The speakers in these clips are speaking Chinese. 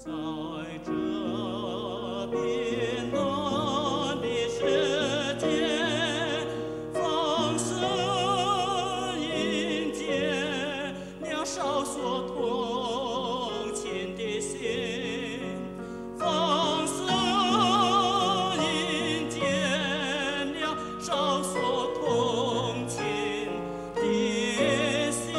在这边暖的世界，放声迎接了少所同情的心，放声迎接了少所同情的心。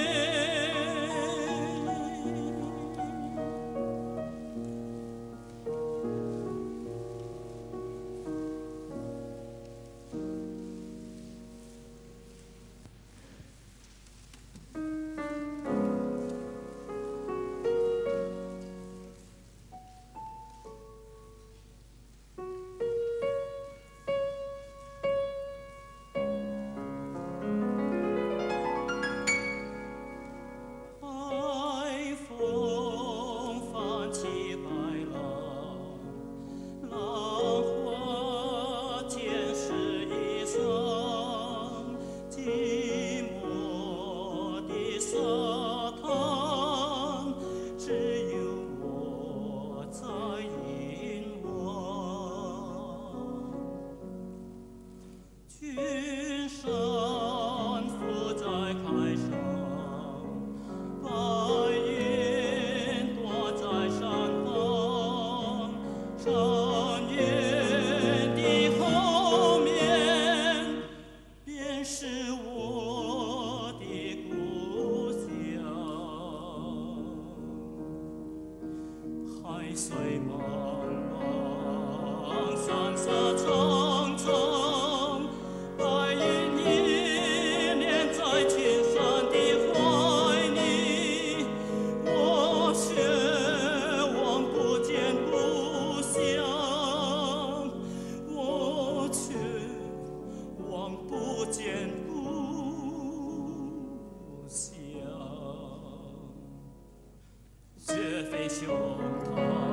海风泛起白浪，浪花溅湿衣裳，寂寞的沙滩，只有我在凝望。群山浮在海上，白云躲在山旁，山岩的后面便是我的故乡。海水茫茫，山色苍苍，白云依恋在群山的怀里，我却望不见故乡，我却望不见故乡。绝非胸膛